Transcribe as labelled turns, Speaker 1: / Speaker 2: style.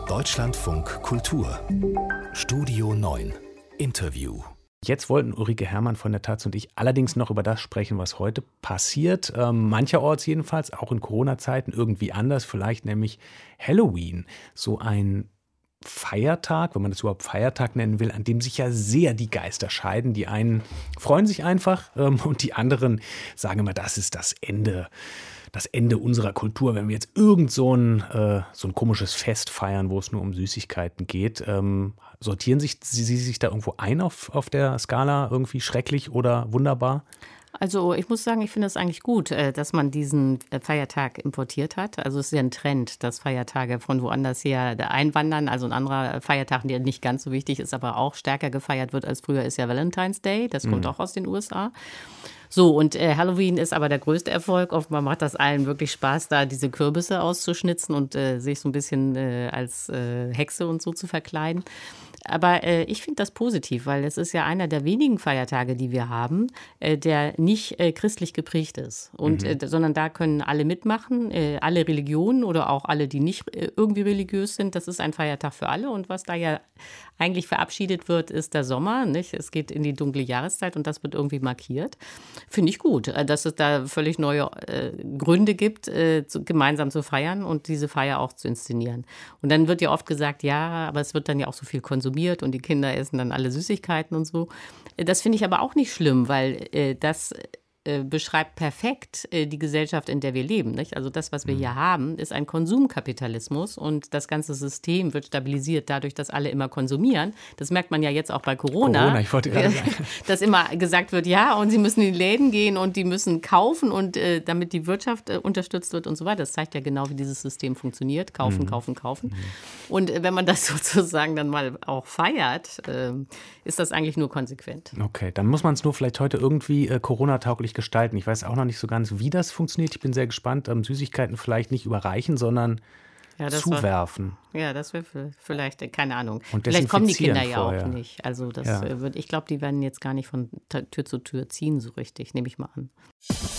Speaker 1: Deutschlandfunk Kultur Studio 9 Interview.
Speaker 2: Jetzt wollten Ulrike Herrmann von der taz und ich allerdings noch über das sprechen, was heute passiert. Mancherorts jedenfalls, auch in Corona-Zeiten, irgendwie anders. Vielleicht nämlich Halloween. So ein Feiertag, wenn man das überhaupt Feiertag nennen will, an dem sich ja sehr die Geister scheiden. Die einen freuen sich einfach und die anderen sagen immer, das ist das Ende unserer Kultur, wenn wir jetzt so ein komisches Fest feiern, wo es nur um Süßigkeiten geht. Sortieren Sie sich da irgendwo ein auf der Skala irgendwie schrecklich oder wunderbar?
Speaker 3: Also ich muss sagen, ich finde es eigentlich gut, dass man diesen Feiertag importiert hat. Also es ist ja ein Trend, dass Feiertage von woanders her einwandern. Also ein anderer Feiertag, der nicht ganz so wichtig ist, aber auch stärker gefeiert wird als früher, ist ja Valentine's Day. Das kommt auch aus den USA. So, und Halloween ist aber der größte Erfolg. Offenbar macht das allen wirklich Spaß, da diese Kürbisse auszuschnitzen und sich so ein bisschen als Hexe und so zu verkleiden. Aber ich finde das positiv, weil es ist ja einer der wenigen Feiertage, die wir haben, der nicht christlich geprägt ist. Und, sondern da können alle mitmachen, alle Religionen oder auch alle, die nicht irgendwie religiös sind. Das ist ein Feiertag für alle. Und was da ja eigentlich verabschiedet wird, ist der Sommer. Nicht? Es geht in die dunkle Jahreszeit und das wird irgendwie markiert. Finde ich gut, dass es da völlig neue Gründe gibt, gemeinsam zu feiern und diese Feier auch zu inszenieren. Und dann wird ja oft gesagt, ja, aber es wird dann ja auch so viel konsumiert und die Kinder essen dann alle Süßigkeiten und so. Das finde ich aber auch nicht schlimm, weil das beschreibt perfekt die Gesellschaft, in der wir leben. Nicht? Also das, was wir hier haben, ist ein Konsumkapitalismus und das ganze System wird stabilisiert dadurch, dass alle immer konsumieren. Das merkt man ja jetzt auch bei Corona.
Speaker 2: Ich wollte gerade sagen.
Speaker 3: Dass immer gesagt wird, ja, und sie müssen in die Läden gehen und die müssen kaufen und damit die Wirtschaft unterstützt wird und so weiter. Das zeigt ja genau, wie dieses System funktioniert. Kaufen, kaufen, kaufen. Und wenn man das sozusagen dann mal auch feiert, ist das eigentlich nur konsequent.
Speaker 2: Okay, dann muss man es nur vielleicht heute irgendwie Corona-tauglich gestalten. Ich weiß auch noch nicht so ganz, wie das funktioniert. Ich bin sehr gespannt. Süßigkeiten vielleicht nicht überreichen, sondern zuwerfen.
Speaker 3: Das wäre vielleicht, keine Ahnung.
Speaker 2: Und
Speaker 3: vielleicht kommen die Kinder ja
Speaker 2: vorher.
Speaker 3: auch nicht. Also ich glaube, die werden jetzt gar nicht von Tür zu Tür ziehen so richtig, nehme ich mal an.